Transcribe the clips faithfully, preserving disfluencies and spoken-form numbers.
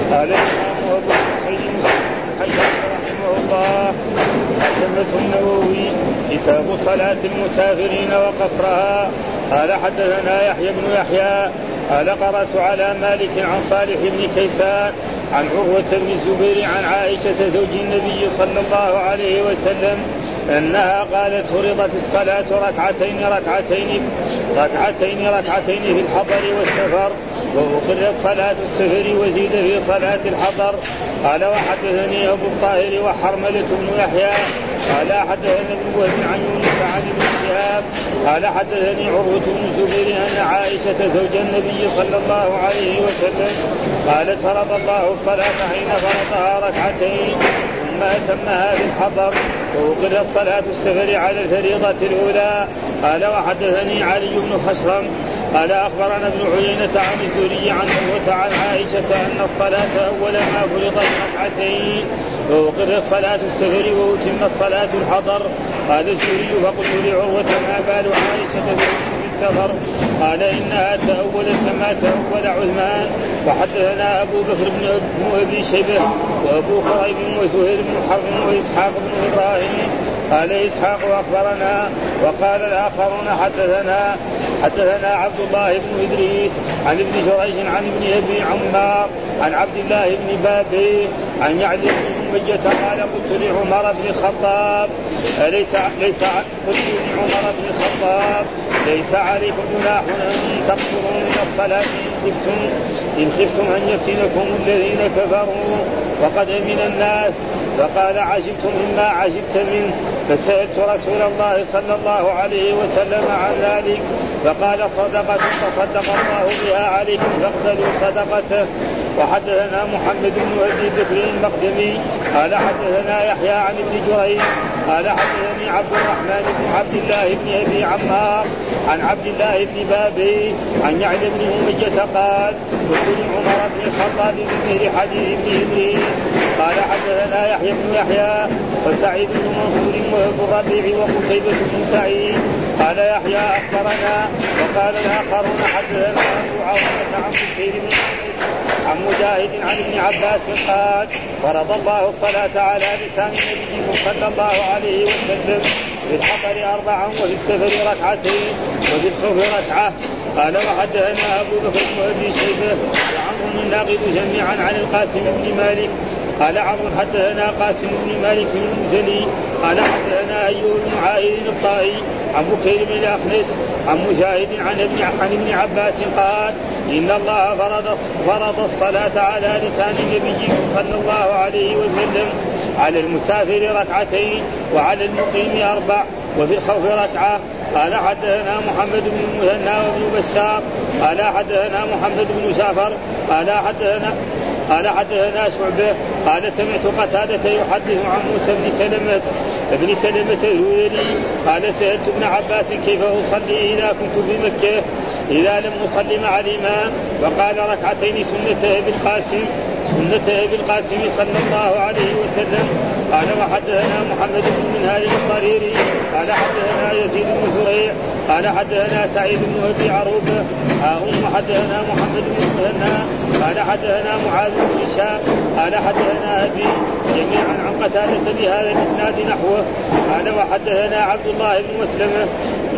قال الإمام أبو سعيد الحجاج رحمه الله حدثنا النووي كتاب صلاة المسافرين وقصرها. قال حدثنا يحيى بن يحيى قال قرأت على مالك عن صالح بن كيسان عن عروة بن الزبير عن عائشة زوج النبي صلى الله عليه وسلم أنها قالت فرضت الصلاة ركعتين ركعتين ركعتين ركعتين في الحضر والسفر وأقرت صلاة السفر وزيد في صلاة الحضر. قال وحدثني أبو الطاهر وحرملة بن يحيى قال حدثني ابن وهب عن يونس عن ابن شهاب قال حدثني عروة بن الزبير أن عائشة زوج النبي صلى الله عليه وسلم قالت فرض الله الصلاة حين فرضها ركعتين ثم أتمها في الحضر وأقرت صلاة السفر على الفريضة الأولى. قال وحدثني علي بن خشرم قال أخبرنا ابن عيينة عن الزهري عن عروة عن عائشة أن الصلاة أول ما فرضت ركعتين وأقرت صلاة السفر وأتمت صلاة الحضر. قال الزهري فقلت لعروة ما بال عائشة في السفر قال إنها تأولت كما تأول عثمان. وحدثنا أبو بكر بن أبي شيبة وأبو خريب وزهير بن حرب وإسحاق بن إبراهيم قال إسحاق أخبرنا وقال الآخرون حدثنا حدثنا عبد الله بن إدريس عن ابن جريج عن ابن أبي عمار عن عبد الله بن بابي عن يعلى بن أمية قال قلت لعمر بن الخطاب ليس ليس قلت لعمر بن الخطاب ليس عليكم جناح أن تقصروا من الصلاة إن خفتم إن خفتم أن يفتنكم الذين كفروا وقد من الناس. فقال عجبت مما عجبت منه فسألت رسول الله صلى الله عليه وسلم عن ذلك فقال صدقة تصدق الله بها عليكم فاقبلوا صدقته. وحدثنا محمد بن أبي بكر المقدمي قال حدثنا يحيى عن ابن جريج قال حدثني عبد الرحمن بن عبد الله بن أبي عمار عن عبد الله بن بابي عن يعلى بن أمية قال قلت لعمر بن الخطاب بمثل حديث ابن إدريس قال حدثنا يحيى بن يحيى وسعيد بن منصور وابو الربيع وقتيبة بن سعيد قال يحيى أخبرنا وقال الآخرون حدثنا أبو عوانة عن كثير بن عن مجاهد عن ابن عباس قال فرض الله الصلاة على لسان نبيكم صلى الله عليه وسلم في الحضر أربعا وفي السفر ركعتين وفي الخوف ركعة. قال وحدثنا أبو بكر بن أبي شيبة وعمر الناقد جميعا عن القاسم بن مالك قال عمرو حدثنا قاسم بن مالك المزني قال حدثنا أيوب بن عائل الطائي عن بكير بن الأخنس عن مجاهد عن ابن عن ابن عباس قال إن الله فرض فرض الصلاة على لسان النبي صلى الله عليه وسلم على المسافر ركعتين وعلى المقيم أربع وفي الخوف ركعة. قال حدثنا محمد بن المثنى وابن بشار قال حدثنا محمد بن جعفر قال حدثنا قال حدثنا شعبة قال سمعت قتادة يحدث عن موسى بن سلمة ابن سلمة الهذلي قال سألت ابن عباس كيف أصلي إذا كنت بمكة إذا لم أصلي مع الإمام وقال ركعتين سنته بالقاسم سنته بالقاسم صلى الله عليه وسلم. قال وحدثنا محمد بن منهال الطريري قال حدثنا يزيد بن زريع قال حدثنا سعيد بن أبي عروبة أم حدثنا محمد بن المثنى قال حدثنا معاذ بن هشام قال حدثنا أبي جميعا عن قتادة بهذا الإسناد نحوه. قال وحدثنا عبد الله بن مسلمة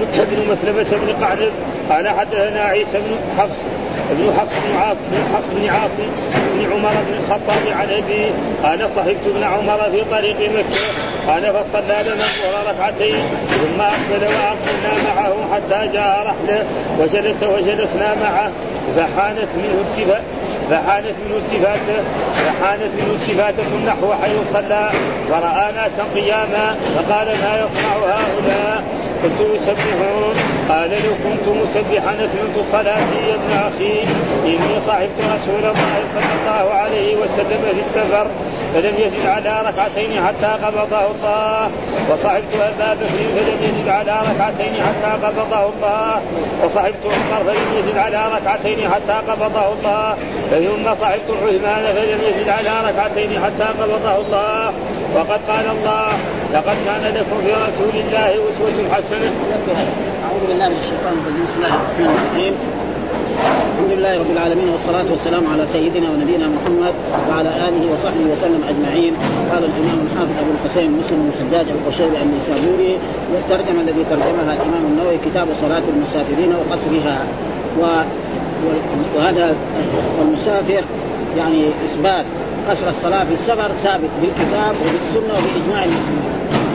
بن مسلمة بن قعنب قال حدثنا عيسى بن حفص ابن حفص بن عاصم بن حفص بن عاصم بن عمر بن الخطاب عن أبي قال صحبت ابن عمر في طريق مكة قال فصلى لنا الظهر ركعتين ثم أقبل وأقبلنا معه حتى جاء رحله وجلس وجلسنا معه فحانت منه التفات فحانت منه التفاته فحانت منه التفاته نحو حيث صلى ورأى ناسا قياما فقال ما يصنع هؤلاء كنت يسبحون قال لو كنت مسبحا أتممت صلاتي يا ابن أخي إني صاحبت رسول الله صلى الله عليه وسلم في السفر فلم يزد على ركعتين حتى قبضه الله وصحبت أبا بكر فلم يزد على ركعتين حتى قبضه الله وصحبت عمر فلم يزد على ركعتين حتى قبضه الله ثم صحبت عثمان فلم يزد على ركعتين حتى قبضه الله. وقد قال الله لقد كان لكم في رسول الله أسوة حسنة. أعوذ بالله من الشيطان الرجيم بسم الله الرحمن الرحيم الحمد لله رب العالمين والصلاة والسلام على سيدنا ونبينا محمد وعلى آله وصحبه وسلم أجمعين. قال الإمام الحافظ أبو الحسين مسلم بن الحجاج القشيري النيسابوري والترجمة الذي ترجمها الإمام النووي كتاب صلاة المسافرين وقصرها. و... وهذا المسافر يعني إثبات قصر الصلاة في السفر ثابت بالكتاب وبالسنة وبإجماع المسلمين.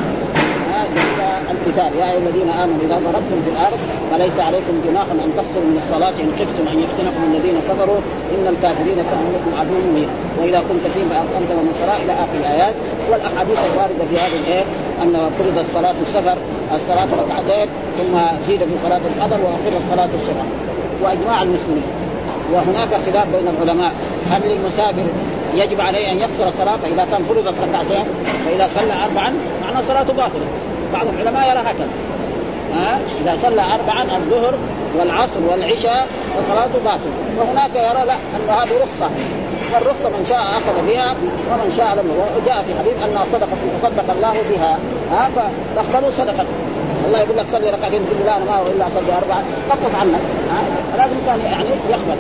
الكتاب يا أيها الذين آمنوا إذا ضربتم في الأرض فليس عليكم جناح أن تقصروا من الصلاة إن خفتم أن يفتنكم الذين كفروا إن الكافرين كانوا لكم عدو مبين وإذا كنت فيهم فأقمت ومن صلاة إلى آخر الآيات. والأحاديث الواردة في هذه الآية أن فرضت صلاة السفر الصلاة ركعتين ثم زيد في صلاة الحضر وأخر الصلاة السفر وإجماع المسلمين. وهناك خلاف بين العلماء هل للمسافر يجب عليه أن يقصر الصلاة فإذا كان فرضت ركعتين فإذا صلى أربعا معنى صلاته باطلة. بعض العلماء يرى هكذا ها إذا صلى أربعا الظهر والعصر والعشاء فصلاته باطلة. وهناك يرى لا أن هذه رخصة والرخصة من شاء أخذ بها ومن شاء لم. وجاء في حديث أنها صدقة تصدق الله بها ها فتختاروا صدقة. الله يقول لك صلي ركعتين تقول لا أنا ما إلا أصلي أربعة خفف عنك لازم كان يعني يقبل.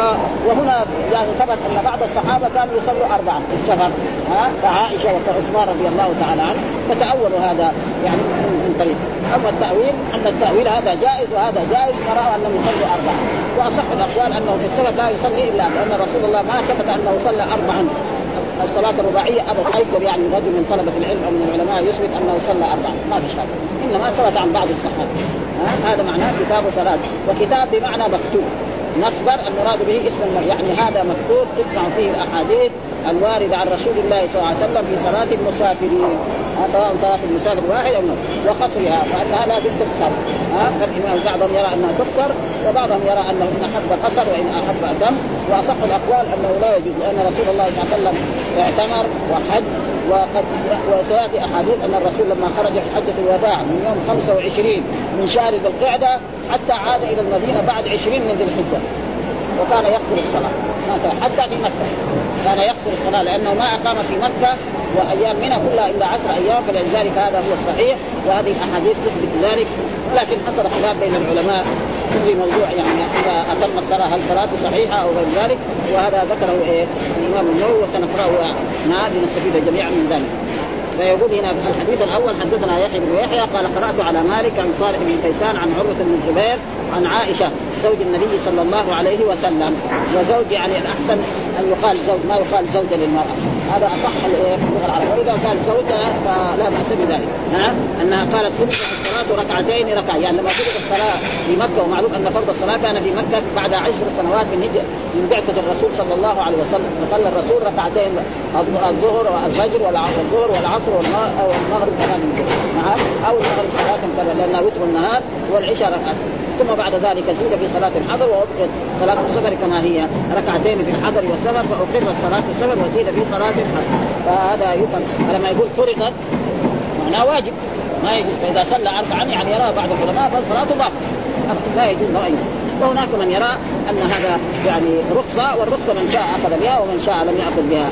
وهنا يعني ثبت أن بعض الصحابة كانوا يصلوا أربعة في السفر ها كعائشة وكعثمان رضي الله تعالى عنه فتأولوا هذا يعني من طريق. أما التأويل أن التأويل هذا جائز وهذا جائز فرأوا أنهم يصلوا أربعة. وأصح الأقوال أنه في السفر لا يصلي إلا لأن رسول الله ما ثبت أنه صلى أربعا الصلاة الرباعية أبدا. أيضا يعني رجل من طلبة العلم أو من العلماء يثبت أنه صلى أربعا ما في شك إنما ثبت عن بعض الصحابة. هذا معناه كتاب صلاة. وكتاب بمعنى مكتوب مصدر المراد به اسم المرء يعني هذا مكتوب تجمع فيه الأحاديث الواردة عن رسول الله صلى الله عليه وسلم في صلاة المسافرين سواء صلاة المسافر واحد أو وخصرها فأنها لا تقصر. فالإمام بعضهم يرى أنها تقصر وبعضهم يرى أنه إن أحب قصر وإن أحب أتم. وأصح الأقوال أنه لا يجوز لأن رسول الله صلى الله عليه وسلم اعتمر وحج وقد وسيأتي أحاديث أن الرسول لما خرج في حجة الوداع من يوم خمسة وعشرين من شهر ذي القعدة حتى عاد إلى المدينة بعد عشرين من ذي الحجة وكان يقصر الصلاة حتى في مكة كان يقصر الصلاة لأنه ما أقام في مكة وأيام منها كلها إلا عشر أيام. فلذلك هذا هو الصحيح وهذه الأحاديث تثبت ذلك. ولكن حصل خلاف بين العلماء في موضوع يعني إذا أتم الصلاة هل صلاته صحيحة أو غير ذلك وهذا ذكره إيه الإمام النووي وسنقرأه معه لنستفيد جميعا من ذلك. فيقول هنا الحديث الأول حدثنا يحيى بن يحيى قال قرأت على مالك عن صالح بن كيسان عن عروة بن الزبير عن عائشة زوج النبي صلى الله عليه وسلم. وزوج يعني الأحسن أن يقال زوج ما يقال زوجة للمرأة هذا أصح اللغة العربية. وإذا كان زوجها فلا بأس بذلك. نعم أنها قالت فرضت الصلاة ركعتين ركعة يعني لما فرضت الصلاة في مكة ومعلوم أن فرض الصلاة كان في مكة بعد عشر سنوات من هجرة من بعثة الرسول صلى الله عليه وسلم فصلى الرسول ركعتين الظهر والفجر والظهر والعصر والمغرب كمان نعم أو المغرب صلاة كذا لأنها وتر النهار والعشاء ركعتين. ثم بعد ذلك زيد في صلاة الحضر وأبقيت صلاة السفر كما هي ركعتين في الحضر والسفر فأقر صلاة السفر وزيد في صلاة الحضر. فهذا يفهم فلما يقول فرضت معناه واجب ما يجوز. فإذا صلى أربعا يعني يرى بعض العلماء فصلاته باطلة لا يجوز له. وهناك من يرى أن هذا يعني رخصة والرخصة من شاء أخذ بها ومن شاء لم يأخذ بها.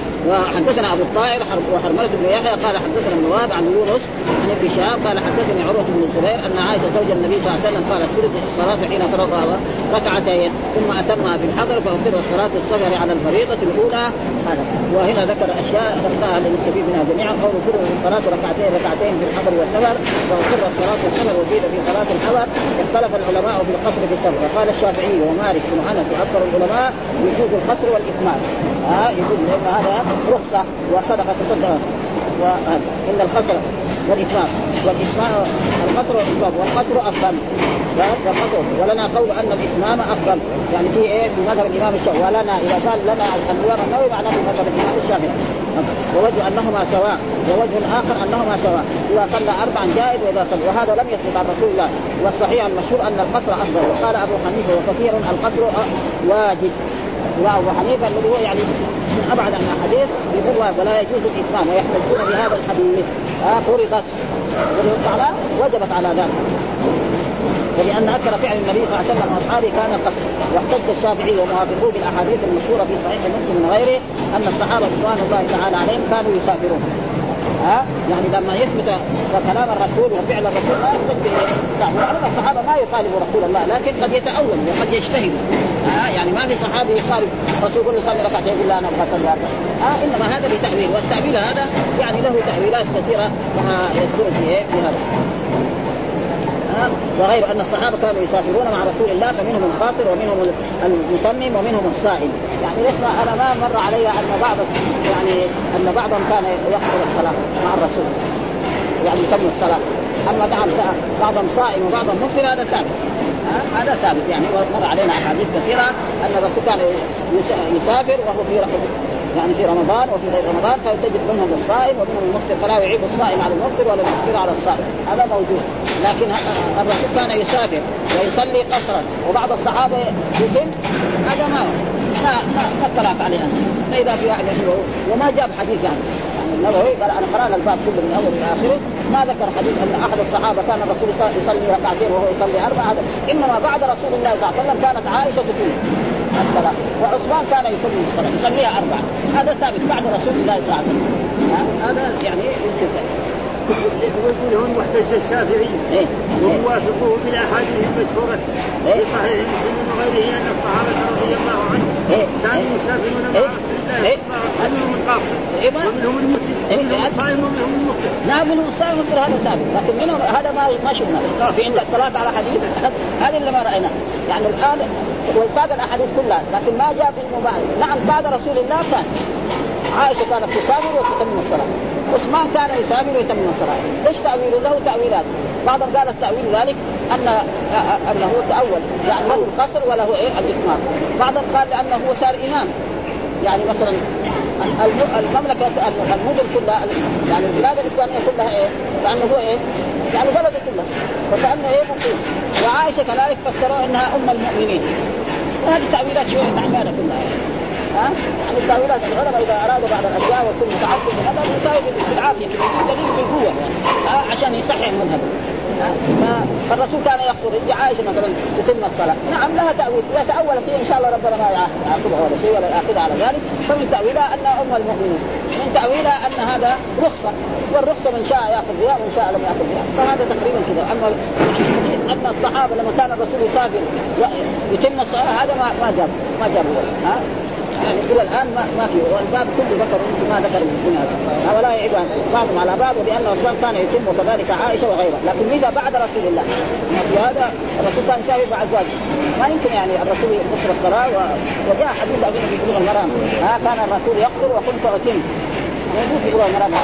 وحدثنا أبو الطاهر وحرملة بن يحيى قال حدثنا النواب عن يونس عن ابن شهاب قال حدثني عروة بن الزبير أن عائشة زوج النبي صلى الله عليه وسلم قالت فرضت الصلاة حين فرضها ركعتين ثم أتمها في الحضر فأقر صلاة السفر على الفريضة الأولى. هذا وهنا ذكر أشياء ذكرها لنستفيد منها جميعا. قول فرضت الصلاة ركعتين ركعتين في الحضر والسفر وأقر صلاة السفر وزيد في صلاة الحضر. اختلف العلماء في القصر في السفر قال الشافعي ومالك بن أنس وأكثر العلماء يجوز القصر والإكمال ها يقول لأن هذا رخصة وصدقة تصدق. وإن القصر والإتمام والإتمام القصر والإتمام والقصر أفضل والقصر ولنا قول أن الإتمام أفضل يعني في إيه في مذهب الإمام الشافعي ولنا إذا قال لنا الإمام النووي معناه في مذهب الإمام الشافعي. ووجه أنهما سواء ووجه آخر أنهما سواء إذا صلى أربعا جائز وإذا صلى وهذا لم يثبت عن رسول الله. والصحيح المشهور أن القصر أفضل. وقال أبو حنيفة وكثير القصر واجب. وأبو حنيفة الذي هو يعني من أبعد عن الحديث يقول ولا يجوز الإتمام ويحتجون بهذا الحديث آه فرضت فرضت وجبت على ذلك. ولأن أكثر فعل النبي صلى الله عليه وسلم وأصحابه كان القصر. واحتج الشافعي وموافقوه بالأحاديث المشهورة في صحيح مسلم من غيره أن الصحابة رضوان الله تعالى عليهم كانوا يسافرون ها يعني لما يثبت كلام الرسول وفعل الرسول ما يحتج به صحابة. الصحابة ما يخالفوا رسول الله لكن قد يتأول وقد يجتهد. ها يعني ما في صحابي يخالف رسول الله صلى الله عليه وسلم يقول لا أنا أبغى أصلي أربعة. ها إنما هذا بتأويل، والتأويل هذا يعني له تأويلات كثيرة كما يذكر في في هذا. وغير أن الصحابة كانوا يسافرون مع رسول الله فمنهم القاصر ومنهم المتمم ومنهم الصائم. يعني يسمع أنا ما مر علي أن بعض يعني أن بعضهم كان يقصر الصلاة مع الرسول يعني يتم الصلاة. أما نعم بعضهم صائم وبعضهم مفطر هذا ثابت. هذا ثابت يعني مر علينا أحاديث كثيرة أن الرسول كان يسافر وهو في يعني في رمضان وفي غير رمضان فتجد منهم الصائم ومنهم المفطر فلا يعيب الصائم على المفطر ولا المفطر على الصائم. هذا موجود. لكن الرسول كان يسافر ويصلي قصرا وبعض الصحابة يتم هذا ما ما ما اطلعت عليها. فإذا في واحد يحبه وما جاب حديث يعني يعني النووي قال أنا قرأنا الباب كله من أول إلى آخره ما ذكر حديث أن أحد الصحابة كان الرسول يصلي ركعتين وهو يصلي أربعة. هذا إنما بعد رسول الله صلى الله عليه وسلم كانت عائشة تتم الصلاة وعثمان كان يتم الصلاة يصليها أربعة. هذا ثابت بعد رسول الله صلى الله عليه وسلم. هذا يعني يمكن يقولون محتج الشافعي إيه؟ وموافقه بالاحاديث المشهوره في صحيح مسلم وغيره ان الصحابه رضي الله عنهم إيه؟ كانوا يسافرون مع رسول الله إيه؟ منهم القاصر ومنهم المتم ومنهم الصائم ومنهم المفطر. لا منهم الصائم والمفطر هذا ثابت لكن منهم هذا ما ما شفنا. في عندك اطلعت على حديث هذا اللي ما رايناه يعني الان وساق الاحاديث كلها لكن ما جاء في المباحث. نعم بعد رسول الله كان عائشة كانت تسافر وتتم الصلاة، عثمان كان يسافر ويتم الصلاة. ليش تأويل له تأويلات؟ بعضهم قال التأويل ذلك أن أنه تأول يعني له القصر وله إيه الإتمام. بعضهم قال لأنه هو صار إمام يعني مثلا المملكة المدن كلها يعني البلاد الإسلامية كلها إيه لأنه هو إيه يعني بلده كلها فكأنه إيه مقيم. وعائشة كذلك فسروا أنها أم المؤمنين. وهذه تأويلات شوية تعبانة كلها. ها يعني التأويلات العلماء إذا أرادوا بعض الأشياء وكل متعصب هذا يساوي بالعافية دليل بالقوة يعني عشان يصحح المذهب. فالرسول كان يقصر إذا عائشة مثلا تتم الصلاة نعم لها تأويل إذا تأولت إن شاء الله ربنا ما يعاقبها ولا شيء ولا يأخذها على ذلك. فمن تأويلها أنها أم المؤمنين من تأويلها أن هذا رخصة والرخصة من شاء يأخذ بها ومن شاء لم يأخذ بها. فهذا تقريبا كذا. أما يعني أن الصحابة لما كان الرسول يسافر يتم الصلاة هذا ما ما جاب ما جاب ها يعني إلى الآن ما ما في والباب كله ذكر ما ذكر من هذا ولا يعيب بعضهم على بعض لأن الرسول كان يتم وكذلك عائشة وغيرها. لكن إذا بعد رسول الله في هذا الرسول كان يسافر مع أزواجه ما يمكن يعني الرسول يقصر الصلاة و... وجاء حديث أبي في بلوغ المرام ها كان الرسول يقصر وكنت أتم موجود في بلوغ المرام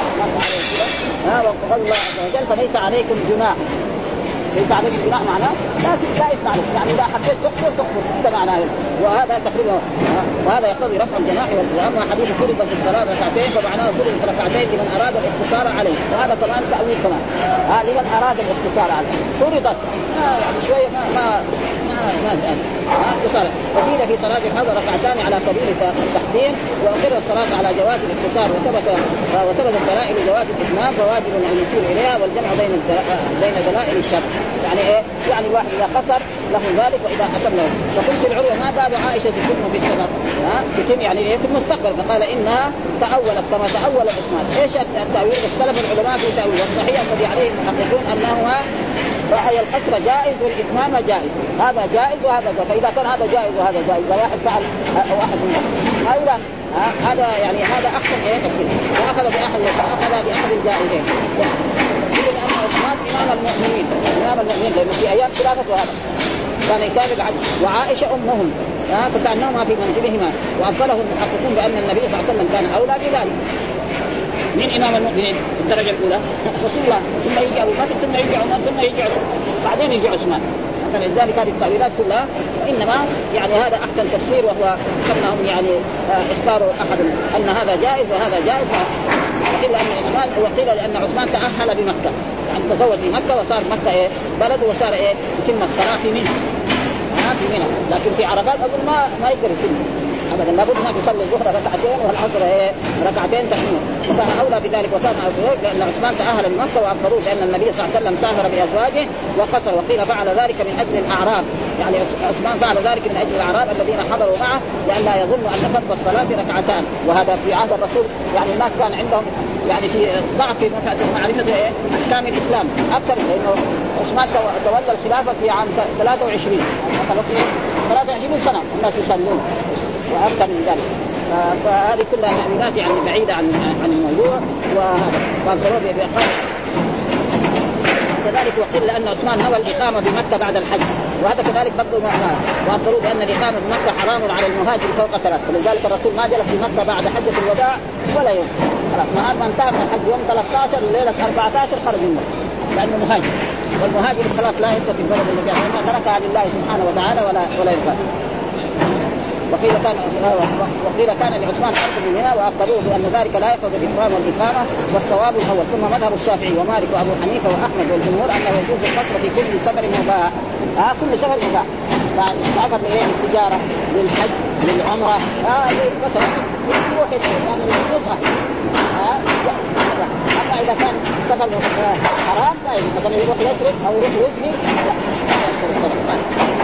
ها وقال الله عز وجل فليس عليكم جناح ليس عليك جناح معناه لا لا يسمع لك يعني إذا حبيت تقصر تقصر هذا معناه. وهذا تقريبا وهذا يقتضي رفع الجناح. وأما حديث فرضت الصلاة ركعتين فمعناه فرضت ركعتين لمن أراد الاقتصار عليه وهذا طبعا تأويل كمان ها لمن أراد الاقتصار عليه فرضت يعني شوية ما ما ما ما زال اقتصار. وزيد في صلاة الحضر ركعتان على سبيل التحديد وأقر الصلاة على جواز الاقتصار وثبت وثبت الدلائل جواز الإتمام فواجب أن يشير إليها والجمع بين بين دلائل الشرع. يعني ايه يعني الواحد اذا قصر له ذلك واذا اتم له. فقلت العروه ما بال عائشه تتم في السنه ها تتم يعني ايه في المستقبل فقال انها تاولت كما تاول عثمان. ايش التاويل؟ اختلف العلماء في تاويل والصحيح الذي عليه المحققون انه راي القصر جائز والاتمام جائز. هذا جائز وهذا جائز. فاذا كان هذا جائز وهذا جائز واحد فعل واحد منهم هؤلاء هذا يعني هذا احسن ايه تفسير واخذ باحد واخذ باحد الجائزين. لأن عثمان إمام المؤمنين إمام المؤمنين لأنه في أيام خلافته هذا كان يسافر العدل وعائشة أمهم فكأنهما في منزلهما. وأفضله المحققون بأن النبي صلى الله عليه وسلم كان أولى بذلك. من إمام المؤمنين في الدرجة الأولى رسول الله ثم يجي أبو بكر ثم يجي عمر ثم يجي عثمان بعدين يجي عثمان. فلذلك هذه التأويلات كلها وإنما يعني هذا أحسن تفسير وهو أنهم يعني اختاروا أحد أن هذا جائز وهذا جائز. وقيل أن عثمان وقيل لأن عثمان تأهل بمكة يعني تزوج في مكة وصار مكة إيه بلد وصار إيه يتم الصلاة في منى في منى. لكن في عرفات أقول ما ما يقدر يتم ابدا، لابد هناك يصلي الظهر ركعتين والعصر ايه ركعتين تحميل، وكان اولى بذلك. وكان لان عثمان تاهل من مكه وابطلوه لان النبي صلى الله عليه وسلم سافر بازواجه وقصر، وقيل فعل ذلك من اجل الاعراب، يعني عثمان فعل ذلك من اجل الاعراب الذين حضروا معه لان لا يظنوا ان فرض الصلاه ركعتان. وهذا في عهد الرسول يعني الناس كان عندهم يعني في ضعف في معرفه ايه احكام الاسلام اكثر، لانه عثمان تولى الخلافه في عام ثلاثة وعشرين ثلاثة وعشرين سنه الناس يصلون واكثر من ذلك. فهذه كلها تأويلات يعني بعيده عن عن الموضوع. وهذا بإقامة كذلك. وقيل لأن عثمان نوى الإقامة بمكة بعد الحج، وهذا كذلك برضه معناه. وأبطلوا بأن الإقامة بمكة حرام على المهاجر فوق ثلاث، ولذلك الرسول ما جلس في مكة بعد حجة الوداع ولا يوم، خلاص ما انتهى من الحج يوم ثلاثة عشر وليلة أربعة عشر خرج من مكة لأنه مهاجر، والمهاجر خلاص لا يبقى في البلد الذي لأنه تركها لله سبحانه وتعالى ولا ولا يبقى. وقيل كان وقيل كان لعثمان أرض منها وأخذوه بأن ذلك لا يقضي الإكرام والإقامة، والصواب الأول. ثم مذهب الشافعي ومالك وأبو حنيفة وأحمد والجمهور أنه يجوز القصر في كل سفر مباح. آه كل سفر مباح، سفر لإيه؟ للتجارة، للحج، للعمرة، آه مثلا يروح يعني يصح. آه أما إذا كان سفر حرام لا يجوز، مثلا يروح يسرق أو يروح يزني لا لا يحصل السفر.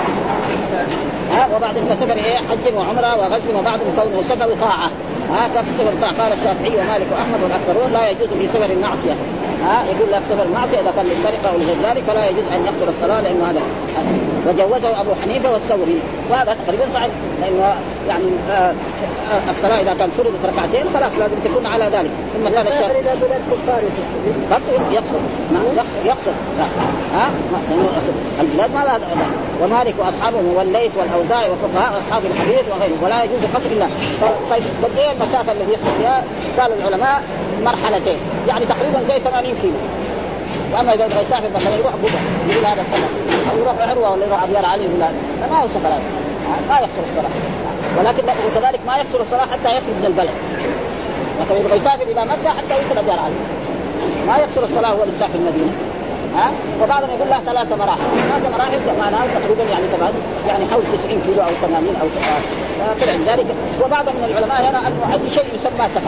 ها وبعد سفر ايه حج وعمره وغزو، وبعد كونه سفر طاعه. ها كسفر طاعه قال الشافعي ومالك واحمد والاكثرون لا يجوز في سفر المعصيه. ها يقول لك سفر المعصيه اذا كان للسرقه او لغير ذلك فلا يجوز ان يحضر الصلاه لانه هذا. وجوزه ابو حنيفه والثوري، وهذا تقريبا صحيح لانه يعني آه آه الصلاه اذا كان فرضت ركعتين خلاص لازم تكون على ذلك. ثم كان الشافعي اذا بلاد كفار يقصد يقصد يقصد ها البلاد ما لا. ومالك واصحابه والليث والاوزاعي وفقهاء اصحاب الحديث وغيره ولا يجوز قصر الله. طيب قد ايه المسافه التي يقصد فيها؟ قال العلماء مرحلتين، يعني تقريبا زي ثمانين كيلو. واما اذا يبغى يسافر مثلا يروح بوبا يقول هذا سفر، او يروح عروه ولا يروح ابيار علي ولا ما هو سفر، ما يقصر الصلاه. ولكن وكذلك ما يقصر الصلاه حتى يخرج من البلد، مثلا يبغى يسافر الى مكه حتى يوصل ابيار علي ما يقصر الصلاه هو لسه في المدينه. ها وبعضهم يقول لها ثلاثة مراحل، ثلاثة مراحل معناها تقريبا يعني طبعا يعني حول تسعين كيلو أو ثمانين أو سبعين كذا من ذلك. وبعض من العلماء يرى أنه أي شيء يسمى سفر.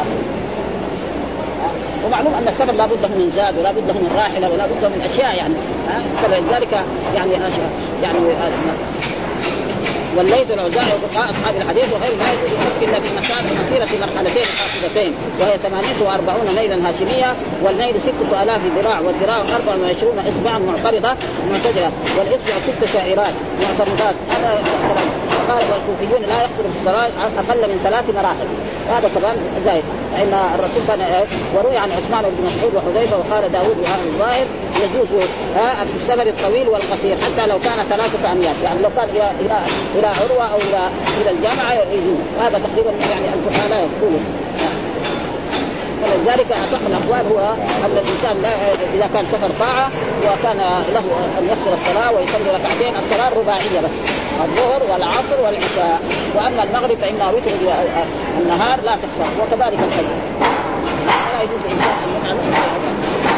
ومعلوم أن السفر لا بد من زاد ولا بد من راحلة ولا بد من أشياء يعني فلذلك يعني أشياء يعني والليث والأوزاعي وفقهاء أصحاب الحديث وغير لا يجوز القصر إلا في مسيرة مرحلتين خافضتين، وهي ثمانية وأربعون ميلا هاشمية، والميل ستة آلاف ذراع، والذراع أربع وعشرون إصبعا معترضة معتدلة، والإصبع ست شعيرات معترضات. هذا كلام. قال والكوفيون لا يقصر في الصلاة أقل من ثلاث مراحل، هذا طبعا زائد. فإن الرسول كان وروي عن عثمان بن مسعود وحذيفة وقال داود وهذا الظاهر يجوز في السفر الطويل والقصير حتى لو كان ثلاثة أميال، يعني لو كان إلى إلى إلى عروة أو إلى إلى الجامعة يجوز. هذا تقريبا يعني الفقهاء لا يقولون. فلذلك أصح الأقوال هو أن الإنسان لا إذا كان سفر طاعة وكان له أن يصل الصلاة ويصلي ركعتين الصلاة الرباعية بس، الظهر والعصر والعشاء. وأما المغرب فإنها وتر النهار لا تخسر، وكذلك الفجر لا يجوز الإنسان أن يفعل هذا.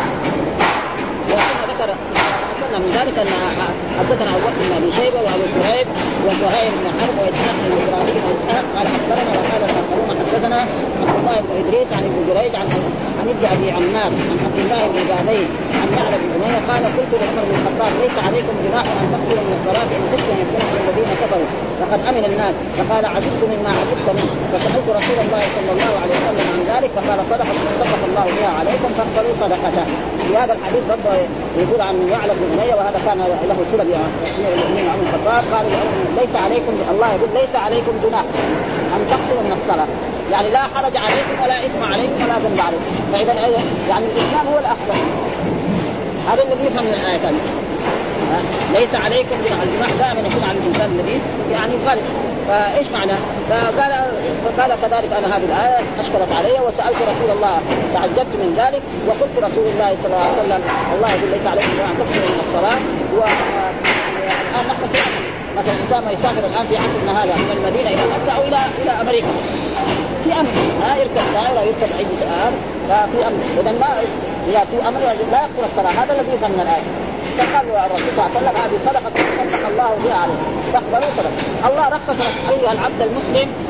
وأنا ذكر حصلنا من ذلك أن حدثنا أبو بكر بن أبي شيبة وأبو كريب وزهير بن حرب وإسحاق بن إبراهيم وإسحاق قال أخبرنا وقال الآخرون حدثنا عبد الله بن إدريس عن ابن جريج عن عن ابن أبي عماد عن عبد الله بن بابين عن يعلى بن أمية قال قلت لعمر بن الخطاب ليس عليكم جناح أن تقصروا من الصلاة إن خفتم أن يفتنكم الذين كفروا وقد أمن الناس. فقال عجزت مما عجبت منه فسألت رسول الله صلى الله عليه وسلم عن ذلك فقال صدقة صدق الله بها عليكم فاقبلوا صدقته. في هذا الحديث برضه يقول عن يعلى بن أمية وهذا كان له صلة بأمير المؤمنين عمر الخطاب قال ليس عليكم الله يقول ليس عليكم جناح أن تقصروا من الصلاة، يعني لا حرج عليكم ولا إثم عليكم ولا ذنب عليكم. فإذا يعني الإسلام هو الأحسن. هذا الذي يفهم من الآية الثانية ليس عليكم جناح. الجناح دائما يكون على الإنسان الذي يعني يخالف. فإيش معنى؟ فقال فقال كذلك أنا هذه الآية أشكلت علي وسألت رسول الله تعجبت من ذلك وقلت رسول الله صلى الله عليه وسلم الله يقول ليس عليكم جناح أن تقصروا من الصلاة. والآن نحن في مثلا الإنسان ما يسافر الآن في عصرنا هذا من المدينة إلى مكة أو إلى إلى أمريكا في أمر ها يركب طائرة يركب أي سؤال ففي أمر. إذا ما إذا في أمر لا يقصر الصلاة. هذا الذي يفهم من الآية. فقال الرسول صلى الله عليه وسلم هذه صدقة صدق الله بها عليه فاقبلوا صدقة. الله رخص أيها العبد المسلم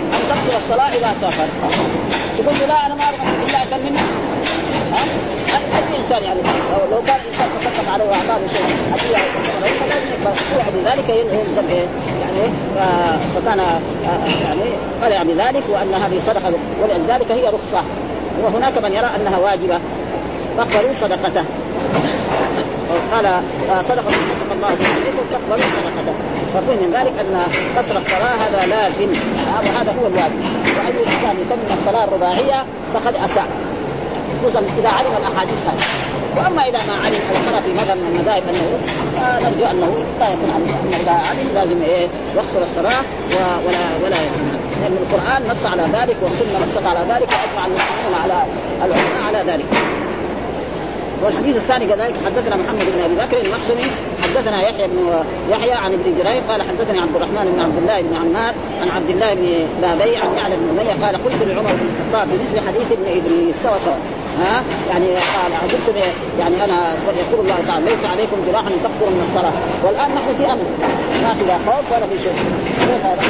أن تقصر الصلاة إذا سافر. تقول لا أنا ما أعرف إلا أكل منه. أي إنسان يعني لو لو كان إنسان تصدق عليه وأعطاه شيء أشياء فلذلك ذلك يلزم إيه يعني فكان يعني قال يعني ذلك وأن هذه صدقة ولذلك هي رخصة. وهناك من يرى أنها واجبة فاقبلوا صدقته. قال صدقة صدق الله عليكم فاقبلوا صدقته. ففهم من ذلك أن قصر الصلاة هذا لازم وهذا هو الواجب. وأي إنسان يتم الصلاة الرباعية فقد أساء خصوصا إذا علم الأحاديث هذه. وأما إذا ما علم أو في مذهب من المذاهب أنه نرجو أنه لا يكون علم أنه إذا علم لازم إيه يقصر الصلاة ولا ولا يكون. لأن القرآن نص على ذلك والسنة نصت على ذلك وأجمع المسلمون على العلماء على ذلك. والحديث الثاني كذلك حدثنا محمد بن أبي بكر المخزومي حدثنا يحيى بن يحيى عن ابن جرير قال حدثني عبد الرحمن بن عبد الله بن عمار عن عبد الله بن بابي عن يعلى بن أمية قال قلت لعمر بن الخطاب بمثل حديث ابن إدريس سوا سوا ها يعني قال عجبت يعني أنا يقول الله تعالى ليس عليكم جناح أن تقصروا من الصلاة والآن نحن في أمر ما في لا خوف ولا في شيء. كيف هذا؟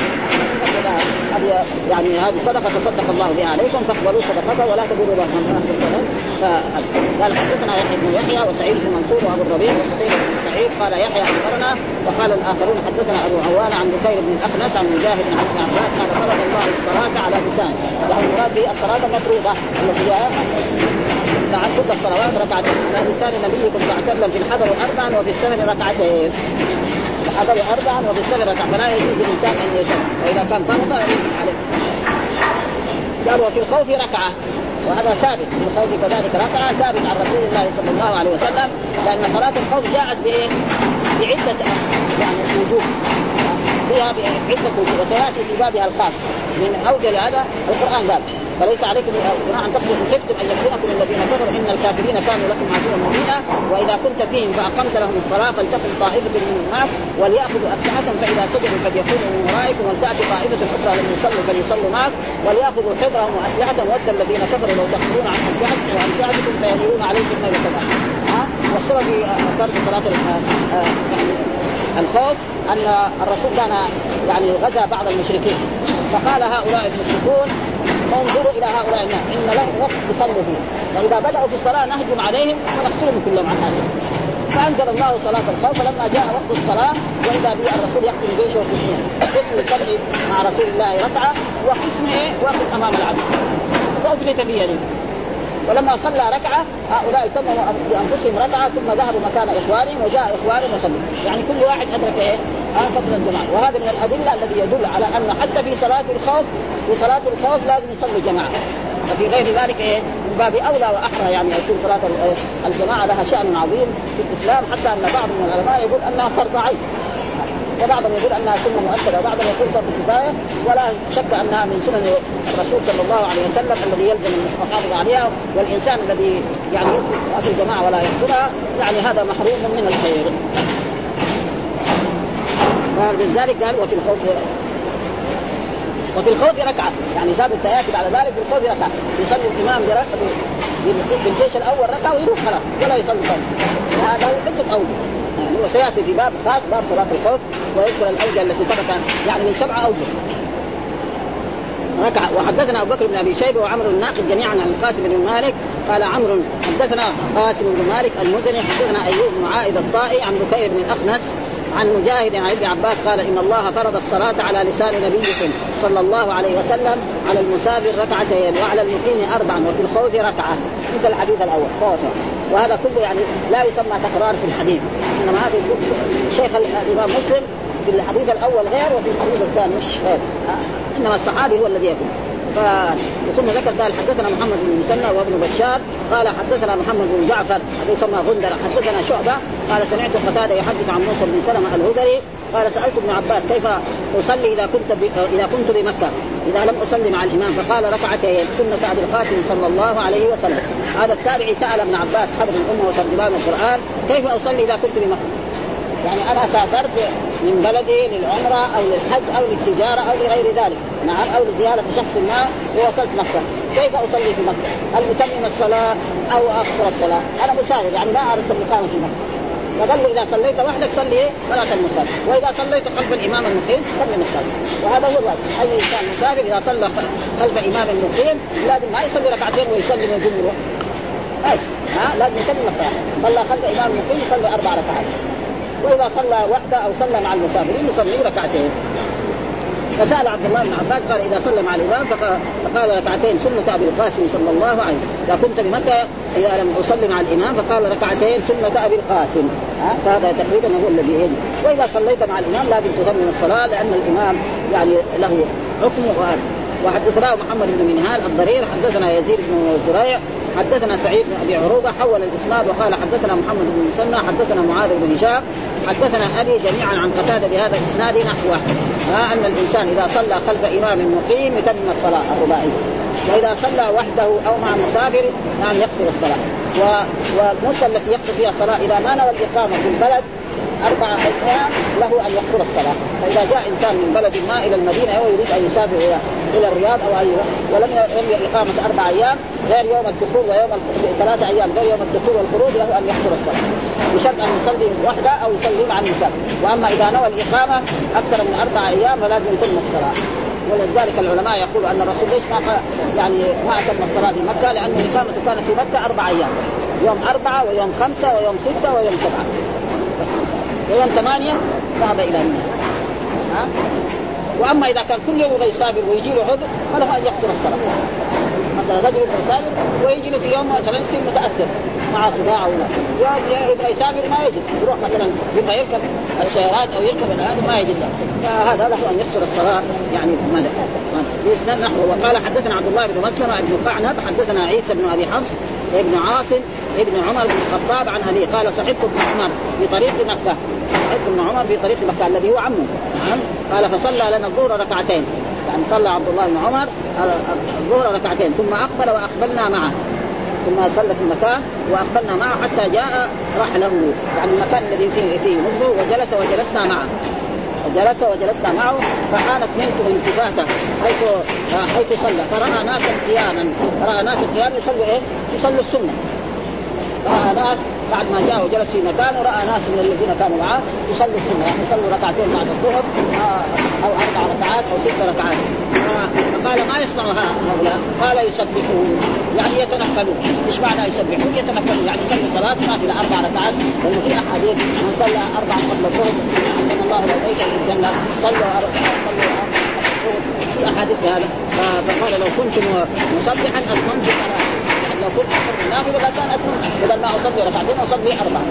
يعني هذه صدقة تصدق الله بها عليكم فاقبلوا صدقته ولا تقولوا له من أخذ. قال حدثنا يحيى بن يحيى وسعيد بن منصور وأبو الربيع وحسين بن سعيد قال يحيى أخبرنا وقال الآخرون حدثنا أبو عوان عن بكير بن الأخنس عن مجاهد عن ابن عباس قال فرض الله الصلاة على لسان يعني المراد به الصلاة المفروضة التي هي عن كل الصلوات ركعتين على لسان نبيكم صلى الله عليه وسلم في الحضر أربعا وفي السفر ركعتين الحضر أربعا وفي السفر ركعتين فلا يجوز للإنسان أن يجمع وإذا كان فرض عليه. قال وفي الخوف ركعة وهذا ثابت في الخوف كذلك ركعة ثابت عن رسول الله صلى الله عليه وسلم لأن صلاة الخوف جاءت بإيه بعدة يعني وجوه فيها بعدة وجوه وسيأتي في بابها الخاص من أوجه هذا القرآن قال فليس عليكم جناح أن تقصروا إن خفتم أن يفتنكم الذين كفروا إن الكافرين كانوا لكم عدوا مبينا وإذا كنت فيهم فأقمت لهم الصلاة فلتقم طائفة منهم معك وليأخذوا أسلحتهم فإذا سجدوا فليكونوا من ورائكم ولتأتي طائفة أخرى لم يصلوا فليصلوا معك وليأخذوا حذرهم وأسلحتهم ود الذين كفروا لو تخرجون عن أسلحتكم وأمتعتكم فيميلون عليكم ميلة واحدة. والسبب في فرض صلاة يعني الخوف أن الرسول كان يعني غزا بعض المشركين فقال هؤلاء المشركون انظروا إلى هؤلاء الناس إن لهم وقت يصلوا فيه فإذا بدأوا في الصلاة نهجم عليهم ونقتلهم كلهم عن هذا. فأنزل الله صلاة الخوف فلما جاء وقت الصلاة وإذا به الرسول يقتل جيشه وقسمه قسم يصلي مع رسول الله ركعة وقسمه واقف أمام العدو فأفلت في يده. ولما صلى ركعة هؤلاء تموا بأنفسهم ركعة ثم ذهبوا مكان إخوانهم وجاء إخوانهم وصلوا يعني كل واحد أدرك إيه فضل الجماعة. وهذا من الأدلة الذي يدل على أن حتى في صلاة الخوف في صلاة الخوف لازم يصلي جماعة. وفي غير ذلك إيه من باب أولى وأحرى يعني يكون صلاة الجماعة لها شأن عظيم في الإسلام حتى أن بعض من العلماء يقول أنها فرض عين وبعضهم يقول أنها سنة مؤكدة وبعضهم يقول فرض كفاية ولا شك أنها من سنن الرسول صلى الله عليه وسلم الذي يلزم المحافظة عليها والإنسان الذي يعني يترك صلاة الجماعة ولا يحضرها يعني هذا محروم من الخير. فلذلك قال وفي الخوف وفي الخوف ركعة يعني ثابت سيأتي على ذلك في الخوف ركعة يصلي الإمام بركعة بالجيش الأول ركعة ويروح خلاص ولا يصلي ثاني. هذا هو عدة أوجه يعني وسيأتي في باب خاص باب صلاة الخوف ويذكر الأوجه التي ثبت يعني من سبعة أوجه ركعة. وحدثنا أبو بكر بن أبي شيبة وعمرو الناقد جميعا عن القاسم بن مالك قال عمرو حدثنا قاسم بن مالك المزني حدثنا أيوب بن عائد الطائي عن بكير بن الأخنس عن مجاهد عن ابن عباس قال إن الله فرض الصلاة على لسان نبيكم صلى الله عليه وسلم على المسافر ركعتين وعلى المقيم أربعا وفي الخوف ركعة مثل الحديث الأول خاصة. وهذا كله يعني لا يسمى تكرار في الحديث إنما هذا شيخ الإمام مسلم في الحديث الأول غير وفي الحديث الثاني مش غير إنما الصحابي هو الذي يكون. ثم ذكر قال حدثنا محمد بن المثنى وابن بشار قال حدثنا محمد بن جعفر هذا يسمى غندر حدثنا شعبة قال سمعت قتادة يحدث عن موسى بن سلمة الهذلي قال سألت ابن عباس كيف أصلي إذا كنت ب... إذا كنت بمكة إذا لم أصلي مع الإمام فقال ركعتين سنة أبي القاسم صلى الله عليه وسلم. هذا التابعي سأل ابن عباس حبر الأمة وترجمان القرآن كيف أصلي إذا كنت بمكة يعني أنا سافرت من بلدي للعمرة أو للحج أو للتجارة أو لغير ذلك نعم أو لزيارة شخص ما ووصلت مكة كيف أصلي في مكة؟ هل أتمم الصلاة أو أقصر الصلاة؟ أنا مسافر يعني ما أردت الإقامة في مكة فقال له إذا صليت وحدك صلي إيه صلاة المسافر، وإذا صليت خلف الإمام المقيم صلي الصلاة. وهذا هو الواجب. أي إنسان مسافر إذا صلى خلف إمام المقيم لازم ما يصلي ركعتين ويسلم ويجمله، بس ها لازم يكمل الصلاة. صلى خلف إمام المقيم يصلي أربع ركعات، وإذا صلى وحده أو صلى مع المسافرين يصلي ركعتين. فسأل عبد الله بن عباس قال إذا صلى مع الإمام فقال ركعتين سنة أبي القاسم صلى الله عليه وسلم. إذا كنت بمكة إذا لم أصلي مع الإمام فقال ركعتين سنة أبي القاسم، فهذا تقريبا هو الذي يجب. وإذا صليت مع الإمام لازم تتم الصلاة لأن الإمام يعني له حكمه. وهذا وحدثنا محمد بن منهال الضرير حدثنا يزيد بن زريع حدثنا سعيد بن أبي عروبة حول الإسناد وقال حدثنا محمد بن مسنى حدثنا معاذ بن هشام حدثنا أبي جميعا عن قتادة بهذا الإسناد نحوه، ها أن الإنسان إذا صلى خلف إمام مقيم يتم الصلاة الرباعية، وإذا صلى وحده أو مع مسافر نعم يقصر الصلاة. والمدة التي يقصر فيها الصلاة إذا ما نوى الإقامة في البلد أربع أيام له أن يقصر الصلاة. فإذا جاء إنسان من بلد ما إلى المدينة ويريد أن يسافر إلى الرياض أو أيوة ولم ينوي إقامة أربع أيام غير يوم الدخول ويوم ثلاثة أيام غير يوم الدخول والخروج له أن يقصر الصلاة بشرط أن يصلي وحده أو يصلي مع المسافر. وأما إذا نوى الإقامة أكثر من أربع أيام فلازم يتم الصلاة. ولذلك العلماء يقول أن الرسول ليش ما يعني ما أتم الصلاة في مكة لأن إقامته كانت في مكة أربع أيام، يوم أربعة ويوم خمسة ويوم ستة ويوم سبعة، ويوم ثمانية ذهب إلى منى. ها؟ وأما إذا كان كل يوم يسافر ويجي له عذر فله أن يقصر الصلاة. مثلا رجل يسافر ويجي له في يوم مثلا يصير متأثر مع صداع أو يوم يبغى يسافر ما يجد يروح مثلا يبغى يركب السيارات أو يركب الهذا ما يجد له، فهذا له أن يقصر الصلاة يعني ماذا يسلم نحو. وقال حدثنا عبد الله بن مسلمة بن قعنب حدثنا عيسى بن أبي حفص ابن عاصم ابن عمر بن الخطاب عن أبي قال صحبت ابن عمر في طريق مكة، صحبت ابن عمر في طريق مكة الذي هو عمه. قال فصلى لنا الظهر ركعتين، يعني صلى عبد الله بن عمر الظهر ركعتين ثم أقبل وأقبلنا معه، ثم صلى في المكان وأقبلنا معه حتى جاء رحله، يعني المكان الذي فيه فيه نزله وجلس وجلسنا معه جلس وجلسنا معه فحانت منته التفاته حيث حيث صلى فرأى ناسا قياما، رأى ناس قياما يصلوا إيه؟ يصلوا السنة. رأى ناس بعد ما جاء وجلس في مكانه رأى ناس من الذين كانوا معه يصلوا السنة، يعني يصلوا ركعتين بعد الظهر أو أربع ركعات أو ست ركعات. فقال ما يصنع هؤلاء؟ قال يسبحون، يعني يتنفلون. إيش معنى يسبحون؟ يتنفلون، يعني يصلوا صلاة نافلة أربع ركعات، لأنه في أحاديث من صلى أربع قبل الظهر عندنا الله لو بيت في الجنة صلوا أربع صلوا في أحاديث هذا. فقال لو كنت مسبحا أتممت الصلاة، يعني لو كنت أصلي نافلة لكان أتممت، بدل ما أصلي ركعتين أصلي أربع.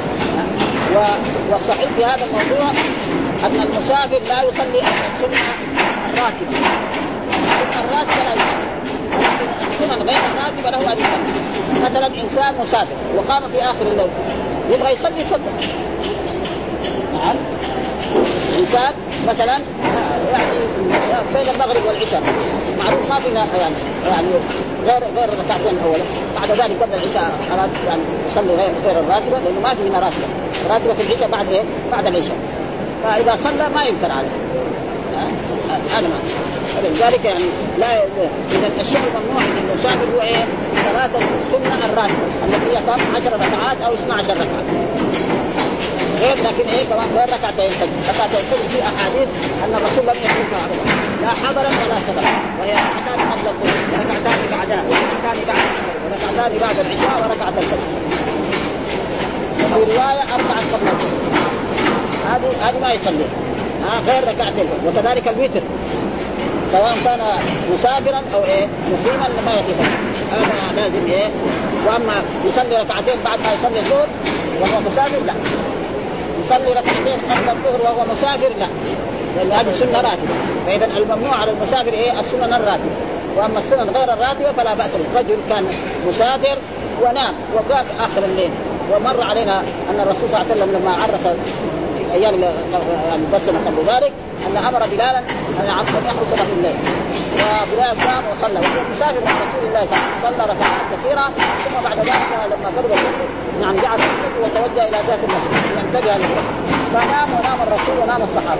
والصحيح في هذا الموضوع أن المسافر لا يصلي السنة الراتبة، السنة الراتبة لا يصلي، السنن غير الراتبة له أن يصلي. مثلا إنسان مسافر وقام في آخر الليل يبغى يصلي يصلي. نعم إنسان مثلا يعني بين المغرب والعشاء معروف ما فينا يعني يعني غير غير ركعتين الأولى، بعد ذلك قبل العشاء أراد يعني يصلي غير غير الراتبة لأنه ما فينا راتبة، راتبة في العشاء بعد إيه؟ بعد العشاء، فإذا صلى ما ينكر عليه. هذا ما فلذلك يعني لا إذا الشيء الممنوع للمسافر هو إيه؟ صلاة السنة الراتبة التي هي كم عشر ركعات أو اثنا عشر ركعة غير، لكن إيه كمان غير ركعتين ركعتين في أحاديث أن الرسول لم يتركها أبدا لا حضرا ولا سبقا، وهي ركعتان قبل الظهر وركعتان بعدها وركعتان بعد وركعتان بعد العشاء وركعة الفجر، وفي رواية أربعة قبل الظهر. هذه هذه ما يصلي ها غير ركعتين. وكذلك الوتر سواء كان مسافرا أو إيه مقيما ما يتفق، هذا لازم إيه. وأما يصلي ركعتين بعد ما يصلي الظهر وهو مسافر لا، يصلي ركعتين قبل الظهر وهو مسافر لا، لأن هذه سنة راتبة. فإذا الممنوع على المسافر إيه السنن الراتبة، وأما السنن غير الراتبة فلا بأس. الرجل كان مسافر ونام وقام آخر الليل، ومر علينا أن الرسول صلى الله عليه وسلم لما عرس في أيام يعني درسنا قبل ذلك أن أمر بلالا أن يحرس له الليل، وبلال قام وصلى وهو مسافر مع رسول الله صلى الله عليه وسلم، صلى ركعات كثيرة ثم بعد ذلك لما قرب الفجر نعم جعل وتوجه إلى ذات المسجد ينتبه للفجر، فنام ونام الرسول ونام الصحابة.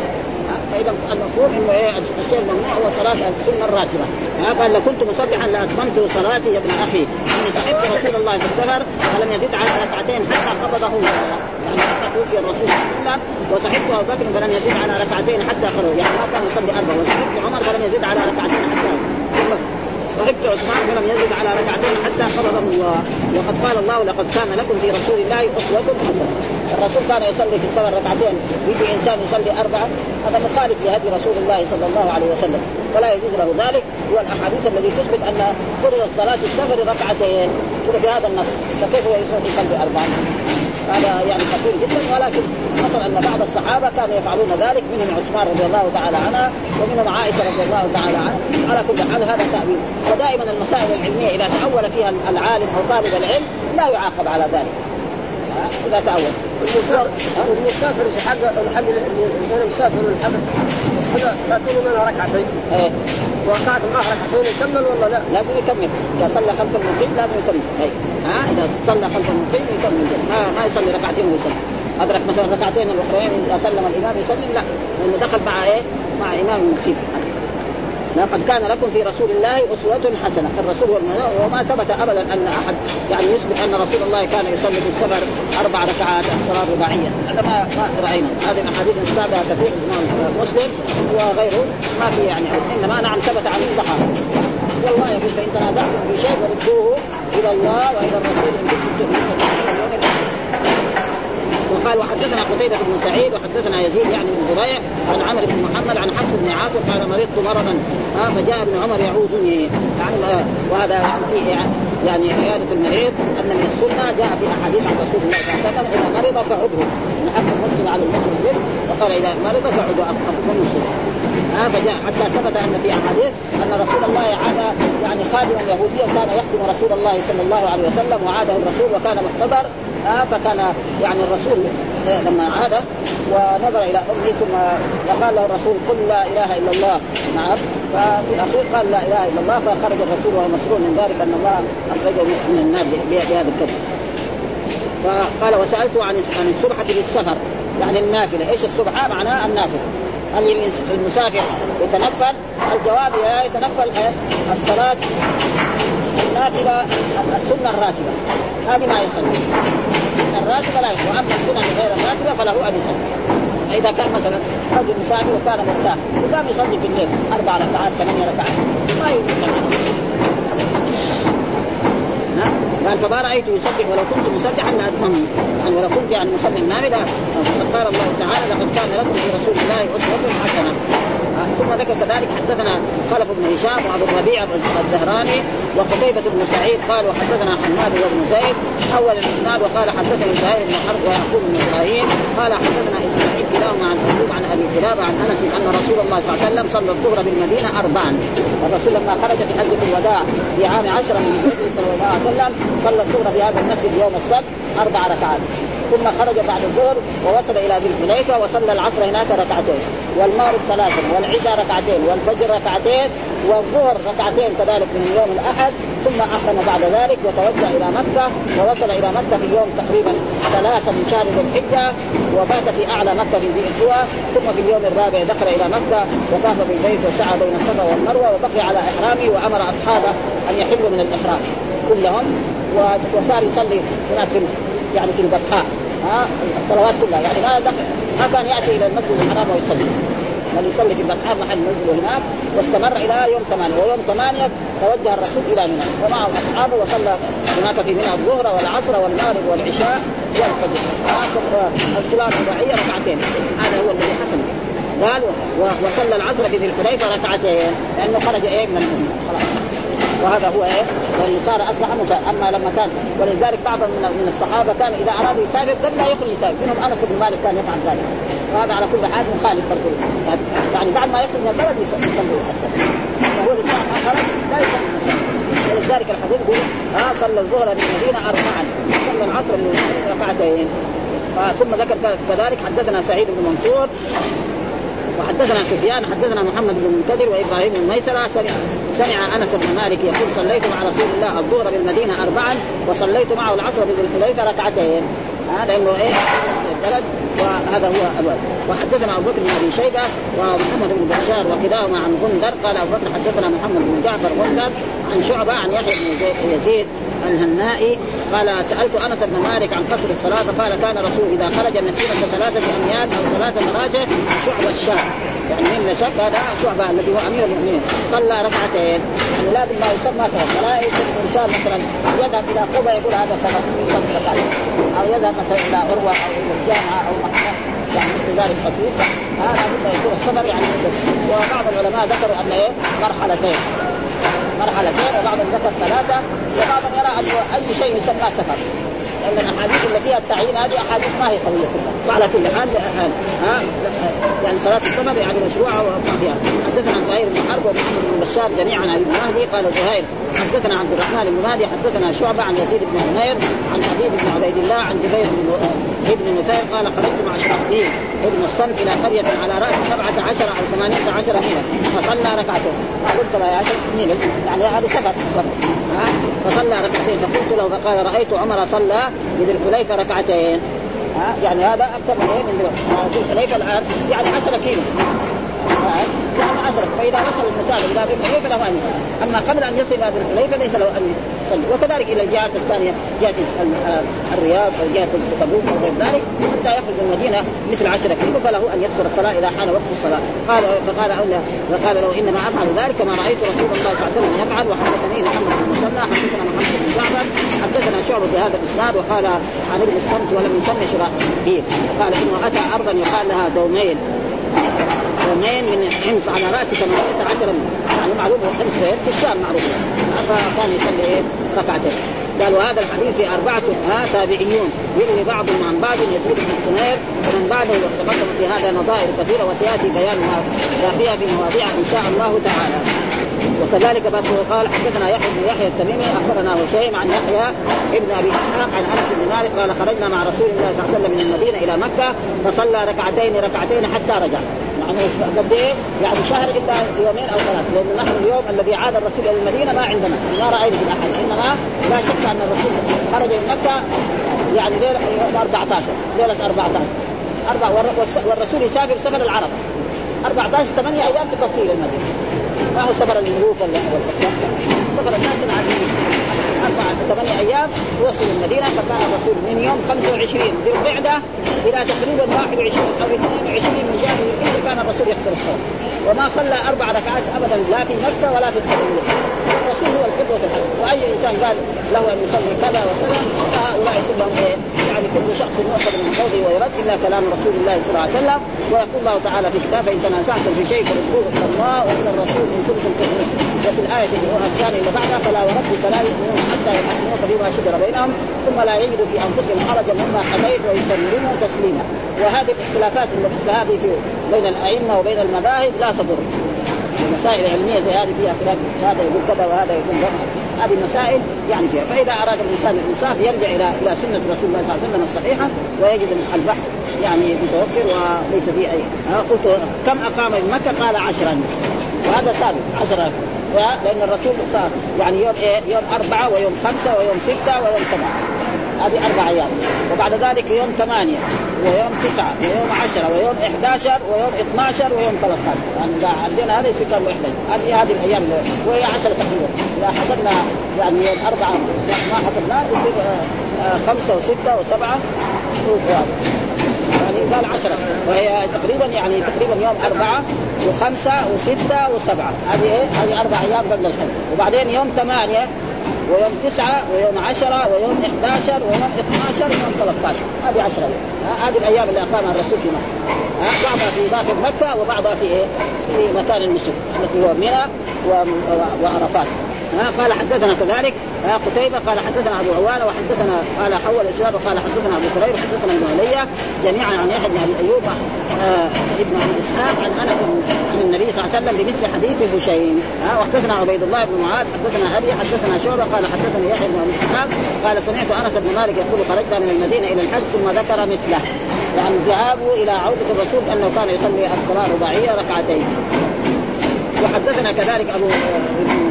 فاذا المفهوم انه ايه الشيء الممنوع هو صلاه السنه الراتبه. قال لو كنت مسبحا لاتممت صلاتي يا ابن اخي اني صحبت رسول الله في السفر فلم يزد على ركعتين حتى قبضه يعني حتى توفي الرسول صلى الله عليه وسلم وصحبت ابو بكر فلم يزد على ركعتين حتى خرج يعني ما كان يصلي اربع وصحبت عمر فلم يزد على ركعتين حتى صحبت عثمان فلم يزد على ركعتين حتى قبضه الله. وقد قال الله لقد كان لكم في رسول الله أسوة حسنة. الرسول كان يصلي في السفر ركعتين يجي إنسان يصلي أربعة هذا مخالف لهدي رسول الله صلى الله عليه وسلم ولا يجوز له ذلك. والأحاديث التي تثبت أن فرضت صلاة السفر ركعتين كده بهذا النص فكيف يصلي أربعة؟ هذا يعني خطير جدا. ولكن حصل أن بعض الصحابة كانوا يفعلون ذلك منهم عثمان رضي الله تعالى عنها ومنهم عائشة رضي الله تعالى عنها. على كل حال هذا تأويل. ودائما المسائل العلمية إذا تأول فيها العالم أو طالب العلم لا يعاقب على ذلك إذا تأول. المسافر في حق الحق اللي مسافر الحق الصلاة لا تقول منها ركعتين إيه وقعت معه ركعتين يكمل ولا لا؟ لازم يكمل. إذا صلى خلف المقيم لازم يكمل. إيه ها إذا صلى خلف المقيم يكمل ما ما يصلي ركعتين ويصلي أدرك مثلا ركعتين الأخرين إذا سلم الإمام يسلم لا لأنه دخل مع إيه مع إمام المقيم. لقد كان لكم في رسول الله أسوة حسنة. الرسول وما ثبت أبدا أن أحد يعني يثبت أن رسول الله كان يصلي في السفر أربع ركعات الصلاة الرباعية هذا ما ما رأينا. هذه الأحاديث السابقة كثير الإمام مسلم وغيره ما في يعني إنما نعم ثبت عن الصحابة. والله يقول فإن تنازعتم في شيء فردوه إلى الله وإلى الرسول إن كنتم تؤمنون بالله. وقال وحدثنا قتيبة بن سعيد وحدثنا يزيد يعني بن زريع عن عمرو بن محمد عن حفص بن عاصم قال مرضت مرضا آه فجاء ابن عمر يعودني يعني آه وهذا فيه يعني عيادة المريض أن من السنة جاء في أحاديث عن رسول الله صلى الله عليه وسلم إذا مرض فعده من حق المسلم على المسلم وقال إذا مرض فعده أفضل مسلم آه فجاء حتى ثبت أن في أحاديث أن رسول الله عاد يعني خادما يهوديا كان يخدم رسول الله صلى الله عليه وسلم وعاده الرسول وكان محتضر آه فكان يعني الرسول لما عاد ونظر إلى أمه ثم وقال له الرسول قل لا إله إلا الله نعم ففي الأخير قال لا إله إلا الله فخرج الرسول وهو مسرور من ذلك أن الله أخرجه من النار بهذا الكذب. فقال وسألته عن عن السبحة للسفر يعني النافلة. إيش السبحة؟ معناها النافلة. هل المسافر يتنفل؟ الجواب لا يتنفل الصلاة النافلة السنة الراتبة هذه ما يصلي الراتبة لا يصلي. وأما السنة غير الراتبة فله أن يصلي. إذا كان مثلا رجل مسافر وكان مرتاح وقام يصلي في الليل أربع ركعات ثمانية ركعات ما يمكن. قال فما رأيت يسبح ولو كنت مسبحا لأتممه يعني ولو كنت يعني مصلي النافلة. قال الله تعالى لقد كان لكم في رسول الله أسوة حسنة. ثم ذكر كذلك حدثنا خلف بن هشام وابو الربيع الزهراني وقتيبة بن سعيد قال وحدثنا حماد بن زيد اول الاسناد وقال حدثني زهير بن حرب ويعقوب بن ابراهيم قال حدثنا اسماعيل كلاهما عن ايوب عن ابي كلابه عن انس ان رسول الله صلى الله عليه وسلم صلى الظهر بالمدينه اربعا. الرسول لما خرج في حجة الوداع في عام عشرة من الهجرة صلى الله عليه وسلم صلى الظهر في هذا المسجد يوم السبت اربع ركعات ثم خرج بعد الظهر ووصل الى ذي الحليفه وصلى العصر هناك ركعتين والمغرب ثلاثا والعشاء ركعتين والفجر ركعتين والظهر ركعتين كذلك من يوم الاحد ثم احرم بعد ذلك وتوجه الى مكه ووصل الى مكه في يوم تقريبا ثلاثه من شهر ذي الحجه وبات في اعلى مكه في ذي القوى ثم في اليوم الرابع دخل الى مكه وطاف بالبيت وسعى بين الصفا والمروه وبقي على احرامه وامر اصحابه ان يحلوا من الاحرام كلهم وصار يصلي هناك في يعني في البطحاء ها الصلوات كلها يعني ما دخل ما كان ياتي الى المسجد الحرام ويصلي بل يصلي في البطحاء محل نزله هناك واستمر الى يوم ثمانية ويوم ثمانية توجه الرسول الى منى ومعه اصحابه وصلى هناك في منى الظهر والعصر والمغرب والعشاء والفجر الصلاه الرباعيه ركعتين هذا هو الذي حصل. قال وصلى العصر في ذي الحليفه ركعتين لانه خرج ايه من المدينه خلاص وهذا هو ايه لانه صار اصبح مسافر. اما لما كان ولذلك بعض من من الصحابه كان اذا اراد يسافر قبل لا يخرج يسافر منهم انس بن مالك كان يفعل ذلك وهذا على كل حال مخالف برضه يعني بعد ما يخرج من البلد يصلي الصلاه فهو الاسلام ما خرج لا يصلي المسافر. ولذلك الحديث يقول ها صلى الظهر في المدينه اربعا صلى العصر من ركعتين. ثم ذكر كذلك حدثنا سعيد بن منصور وحدثنا سفيان حدثنا محمد بن المنكدر وابراهيم بن ميسرة سمع سمع انس بن مالك يقول صليت مع رسول الله الظهر بالمدينه اربعا وصليت معه العصر بذي الحليفه ركعتين. هذا انه ايه البلد، وهذا هو الوالد. وحدثنا أبو بكر بن أبي شيبة ومحمد بن بشار وكلاهما عن غندر قال أبو بكر حدثنا محمد بن جعفر غندر عن شعبة عن يحيى بن يزيد الهنائي قال سألت أنس بن مالك عن قصر الصلاة فقال كان رسول إذا خرج مسيرة ثلاثة أميال أو ثلاثة مراجع شعبة الشام، يعني من شك هذا شعبة الذي هو أمير المؤمنين صلى ركعتين، يعني لازم ما يسمى سبب، فلا إنسان مثلا يذهب إلى قبة يقول هذا سبب يسمى ركعتين، أو يذهب مثلا إلى عروة أو إلى الجامعة أو مكة يعني مثل ذلك خفيف، هذا بد يكون السفر يعني مدة. وبعض العلماء ذكروا أن إيه مرحلتين مرحلتين وبعضهم ذكر ثلاثة، وبعضهم يرى أن أي شيء يسمى سفر، لأن الأحاديث اللي فيها التعيين هذه أحاديث ما هي قوية كلها. وعلى كل حال ها يعني صلاة السفر يعني مشروعة وما فيها. حدثنا عن زهير بن حرب ومحمد بن بشار جميعا عن ابن مهدي قال زهير حدثنا عبد الرحمن بن مهدي حدثنا شعبة عن يزيد بن عمير عن حبيب بن عبيد الله عن جبير بن نفير قال خرجت مع شرحبيل ابن الصمت إلى قرية على رأس سبعة عشر أو ثمانية عشر ميلا فصلى ركعتين، أقول سبعة عشر ميلا يعني هذا سفر، فصلى ركعتين فقلت له فقال رأيت عمر صلى بذي الحليفة ركعتين، ها يعني هذا أكثر من إيه من ذي الحليفة الآن يعني عشرة كيلو يعني عشرة، فإذا وصل المسافة إلى ذي الحليفة له أن يصلي، أما قبل أن يصل إلى ذي الحليفة ليس له أن يصلي. وكذلك إلى الجهات الثانية جهة الرياض أو جهة تبوك أو غير ذلك حتى يخرج المدينة مثل عشرة كيلو فله أن يقصر الصلاة إذا حان وقت الصلاة. قال فقال فقال له إنما أفعل ذلك كما رأيت رسول الله صلى الله عليه وسلم يفعل. وحدثني محمد بن مسنى حدثنا محمد بن جعفر حدثنا شعبة بهذا الإسناد وقال عن ابن الصمت ولم يسمى شرحبيل قال إنه أتى أرضا يقال لها دومين دومين من حمص على رأس ثمانية عشر يعني معروف حمص في الشام معروف، فكان يصلي إيه ركعتين. قالوا هذا الحديث أربعة ها تابعيون يروي بعضهم عن بعض يزيد بن حمير ومن بعده وتقدم في هذا نظائر كثيرة وسيأتي بيان ما فيها في مواضيع إن شاء الله تعالى. وكذلك بعده قال حدثنا يحيى بن يحيى التميمي أخبرنا هشيم عن يحيى ابن أبي إسحاق عن أنس بن مالك قال خرجنا مع رسول الله صلى الله عليه وسلم من المدينة إلى مكة فصلى ركعتين ركعتين حتى رجع، يعني قد ايه يعني شهر الا يومين او ثلاث، لان نحن اليوم الذي عاد الرسول الى المدينه ما عندنا ما راينا من احد، انما لا شك ان الرسول خرج من مكه يعني ليله أربعة عشر ليله أربعة عشر أربع والرسول يسافر سفر العرب أربعة عشر ثمانية ايام تكفي للمدينه، ما هو سفر الملوك ولا سفر الناس العاديين أربعة ثمانية أيام يوصل المدينة. فكان الرسول من يوم خمسة وعشرين ذي القعدة إلى تقريبا واحد وعشرين أو اثنين وعشرين من شهر الحج كان الرسول يقصر الصلاة وما صلى أربع ركعات أبدا لا في مكة ولا في الحرم. الرسول هو القدوة الحسنة، وأي إنسان قال له أن يصلي كذا وكذا فهؤلاء كلهم يعني كل شخص يؤخذ من قوله ويرد إلا كلام رسول الله صلى الله عليه وسلم. ويقول الله تعالى في كتابه إن تنازعتم في شيء فردوه إلى الله وإلى الرسول إن كنتم تؤمنون. وفي الآية الثانية اللي بعدها فلا وربك لا يؤمنون حتى يحكموك فيما شجر بينهم ثم لا يجدوا في أنفسهم حرجا مما قضيت ويسلموا تسليما. وهذه الاختلافات اللي مثل هذه في بين الأئمة وبين المذاهب لا تضر. المسائل العلمية زي هذه فيها خلاف، هذا يقول كذا وهذا يقول كذا، هذه مسائل يعني فيها. فإذا أراد الإنسان الإنصاف يرجع إلى إلى سنة رسول الله صلى الله عليه وسلم الصحيحة ويجد البحث يعني متوفر وليس فيه أي. أنا قلت كم أقام بمكة قال عشرا وهذا ثابت عشرة، لأن الرسول صار يعني يوم إيه يوم أربعة ويوم خمسة ويوم ستة ويوم سبعة، هذه أربع أيام. وبعد ذلك يوم ثمانية ويوم تسعة ويوم عشرة ويوم إحدى عشر ويوم اثنا عشر ويوم ثلاثة عشر، يعني إذا عندنا هذا يصير كم وحدة، هذه هذه الأيام وهي عشرة تقريبا. إذا حسبنا يعني يوم أربعة ما حسبناه يصير خمسة وستة وسبعة يعني قال عشرة، وهي تقريبا يعني تقريبا يوم أربعة وخمسة وستة وسبعة، هذه إيه هذه أربع أيام قبل الحج. وبعدين يوم ثمانية ويوم تسعة ويوم عشرة ويوم إحدى عشر ويوم اثنا عشر ويوم ثلاثة عشر، هذه عشرة. هذه الأيام اللي أقامها الرسول في مكة، بعضها في داخل مكة وبعضها في إيه في مكان المسجد التي هو منى وعرفات. قال حدثنا كذلك قتيبة قال حدثنا أبو عوانة وحدثنا قال حول الإسناد وقال حدثنا أبو كريب حدثنا ابن عليا جميعا عن يحيى بن أبي أيوب ابن أبي إسحاق عن أنس عن النبي صلى الله عليه وسلم بمثل حديث هشيم. وحدثنا عبيد الله بن معاذ حدثنا أبي حدثنا شعبة قال حدثنا يحيى بن أبي إسحاق قال سمعت أنس بن مالك يقول خرجنا من المدينة إلى الحج ثم ذكر مثله، يعني ذهابه إلى عودة الرسول أنه كان يصلي الصلاة رباعية ركعتين. وحدثنا كذلك أبو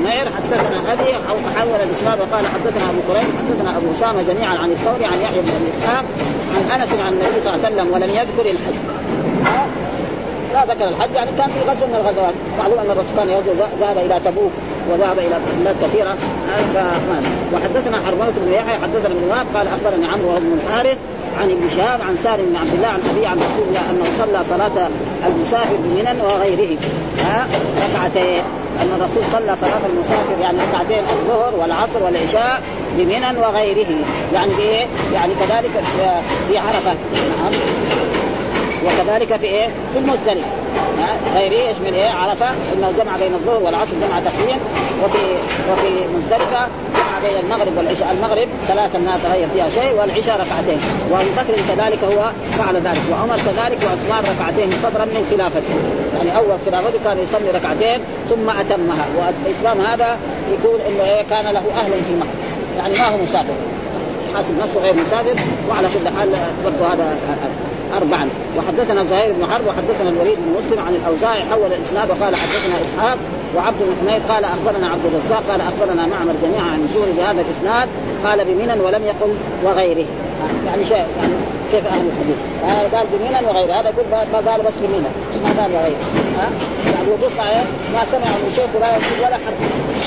منير حدثنا ابي حول الاسناد وقال حدثنا ابو كريم حدثنا ابو اسامه جميعا عن الثوري عن يحيى بن اسحاق عن انس عن النبي صلى الله عليه وسلم ولم يذكر الحج. لا ذكر الحج يعني كان في غزوه من الغزوات. معلوم ان الرسول كان ذهب الى تبوك وذهب الى بلاد كثيره. وحدثنا حرمله بن يحيى حدثنا ابن وهب قال اخبرني عمرو بن الحارث عن ابن شهاب عن سالم بن عبد الله عن ابي عن رسول الله انه صلى صلاه المسافر بمنى وغيره ركعتين. ان الرسول صلى صلاه المسافر يعني ركعتين الظهر والعصر والعشاء بمنى وغيره يعني ايه يعني كذلك في عرفه نعم وكذلك في ايه في المزدلفه غيره يشمل ايه عرفه انه جمع بين الظهر والعصر جمع تقييم وفي وفي مزدلفه جمع بين المغرب والعشاء المغرب ثلاثه ما تغير فيها شيء والعشاء ركعتين وابو بكر كذلك هو فعل ذلك وعمر كذلك وعثمان ركعتين صدرا من خلافته يعني اول خلافته كان يصلي ركعتين ثم اتمها واتمام هذا يقول انه إيه كان له اهل في مكه يعني ما هو مسافر حاسب نفسه غير مسافر وعلى كل حال برضه هذا أربعا. وحدثنا زهير بن حرب وحدثنا الوليد بن مسلم عن الأوزاعي حول الإسناد وقال حدثنا إسحاق وعبد بن حميد قال أخبرنا عبد الرزاق قال أخبرنا معمر جميعا عن الزهري بهذا الإسناد قال بمنى ولم يقل وغيره يعني شيء يعني كيف أهل الحديث قال بمنى وغيره هذا يقول ما قال بس بمنى ما قال وغيره ها يعني وقف ما سمع من شيخ ولا يقول ولا حرف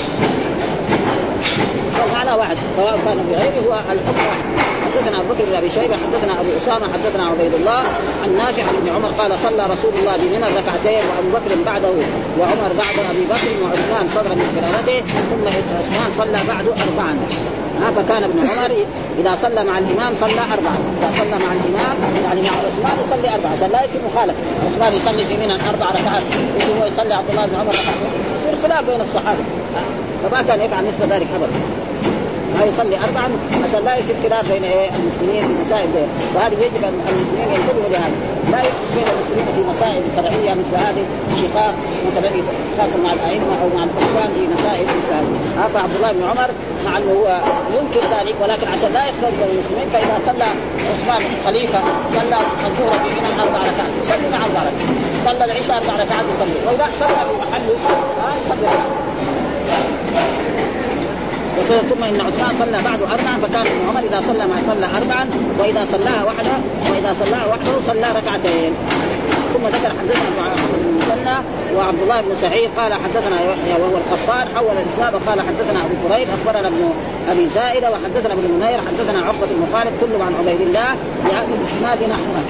معنى واحد سواء كان بغيره هو الحكم واحد. حدثنا ابو بكر بن ابي شيبه حدثنا ابو اسامه حدثنا عبيد الله عن نافع عن ابن عمر قال صلى رسول الله بمنى ركعتين وابو بكر بعده وعمر بعد ابي بكر وعثمان صدرا من خلافته ثم عثمان صلى بعده اربعا. فكان ابن عمر اذا صلى مع الامام صلى اربعا اذا صلى مع الامام يعني مع عثمان يصلي اربعه عشان لا يصير مخالفه. عثمان يصلي في منى اربع ركعات يجي هو يصلي عبد الله بن عمر ركعتين يصير خلاف بين الصحابه فما كان يفعل مثل ذلك ابدا. ما يصلي أربعا عشان لا يصير خلاف بين المسلمين في مسائل زي وهذا يجب أن المسلمين ينتبهوا لهذا لا يصير بين المسلمين في مسائل فرعية مثل هذه الشقاق مثلا خاصة مع الأئمة أو مع الحكام في مسائل مثل هذه. هذا عبد الله بن عمر مع أنه هو ينكر ذلك ولكن عشان لا يختلف بين المسلمين فإذا صلى عثمان خليفة صلى الظهر في منى أربع ركعات يصلي مع أربع ركعات صلى العشاء أربع ركعات يصلي وإذا صلى في محله يصلي ركعات. ثم إن عثمان صلى بعد أربعا فكان ابن عمر إذا صلى مع صلى أربعا وإذا صلاها وحده وإذا صلاها وحده صلى ركعتين. ثم ذكر حدثنا ابن المثنى وعبد الله بن سعيد قال حدثنا يحيى وهو القطان حول الإسناد وقال حدثنا أبو كريب أخبرنا ابن أبي زائدة وحدثنا ابن منير حدثنا عقبة بن خالد كلهم عن عبيد الله بهذا الإسناد نحوه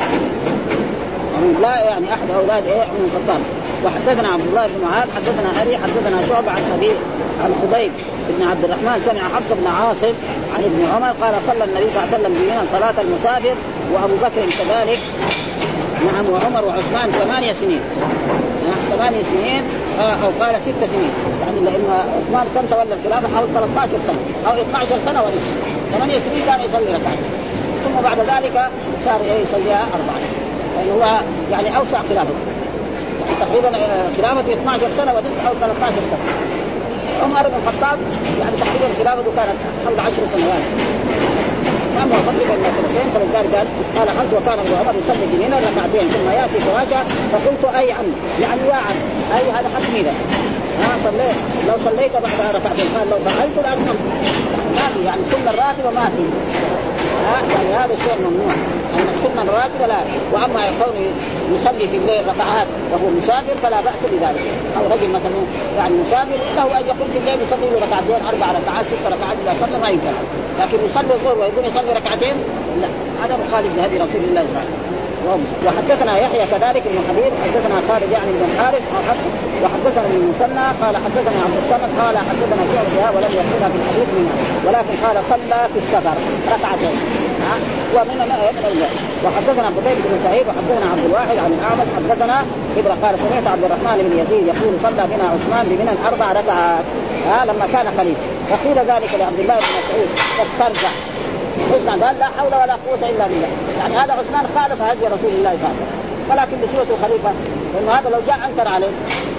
لا يعني أحد أولاد إيه من الخطاب. وحدثنا عبد الله بن معاذ حدثنا أبي حدثنا شعبة عن أبي عن خبيب بن عبد الرحمن سمع حفص بن عاصم عن ابن عمر قال صلى النبي صلى الله عليه وسلم بمنى صلاة المسافر وأبو بكر كذلك نعم وعمر وعثمان ثمانية سنين ثمانية سنين أو قال ست سنين يعني لأن عثمان كم تولى الخلافة حوالي ثلاثة عشر سنة أو اثنتي عشرة سنة ونصف ثمانية سنين كان يصلي ركعة ثم بعد ذلك صار يصليها أربعة يعني هو يعني أوسع خلافة يعني تقريبا خلافته اثنتي عشرة سنة ونصف أو ثلاثة عشر سنة. عمر بن الخطاب يعني تقريبا خلافته كانت حول عشر سنوات أما تقريبا من سنتين فلذلك قال قال حفص وكان ابن عمر يصلي بمنى ركعتين ثم يأتي فراشا فقلت أي عم يعني يا عم أي هذا حكمي له ها صليت لو صليت بعدها ركعتين قال لو فعلت لأتممت ما في يعني السنة الراتبة ما في ها يعني هذا الشيء ممنوع أن السنة الراتبة لا. وأما يكون يصلي في الليل ركعات وهو مسافر فلا بأس بذلك أو رجل مثلا يعني مسافر له أن يقول في الليل يصلي له ركعتين أربع ركعات ست ركعات إذا صلى ما ينفع لكن يصلي الظهر ويقول يصلي ركعتين لا هذا مخالف لهدي رسول الله صلى الله عليه وسلم. وحدثنا يحيى كذلك ابن حبيب حدثنا خالد يعني بن حارث وحدثنا ابن المثنى قال حدثنا عبد الصمد قال حدثنا شعبة ولم يذكرها في الحديث منها ولكن قال صلى في السفر ركعتين ومن من وحدثنا عبد الله بن سعيد وحدثنا عبد الواحد عن الأعمش حدثنا إبراهيم قال سمعت عبد الرحمن بن يزيد يقول صلى بنا عثمان بمنى أربع ركعات ها لما كان خليفة فقيل ذلك لعبد الله بن مسعود فاسترجع عثمان قال لا حول ولا قوة إلا بالله يعني هذا عثمان خالف هدي رسول الله صلى الله عليه وسلم ولكن بصيغته خليفة لأنه هذا لو جاء أنكر عليه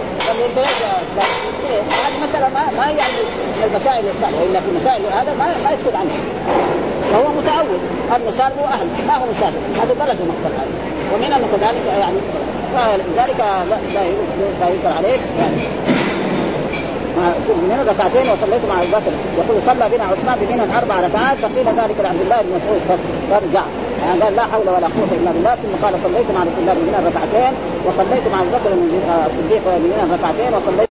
هذه مسألة ما ما هي يعني من المسائل الصعبة وإلا في مسائل هذا ما ما يسكت عنه فهو متعود أن صاحبه أهل ما هو مسافر هذا درجة مختلفة عليه ومن أن كذلك يعني ذلك لا لا ينكر عليه يعني. مع بمنى ركعتين وصليت مع ابي بكر، يقول صلى بنا عثمان بمنى اربع ركعات، فقيل ذلك لعبد الله بن مسعود فرجع، يعني قال لا حول ولا قوه الا بالله. ثم قال صليت مع رسول الله بمنى ركعتين وصليت مع ابي بكر الصديق بمنى ركعتين وصليت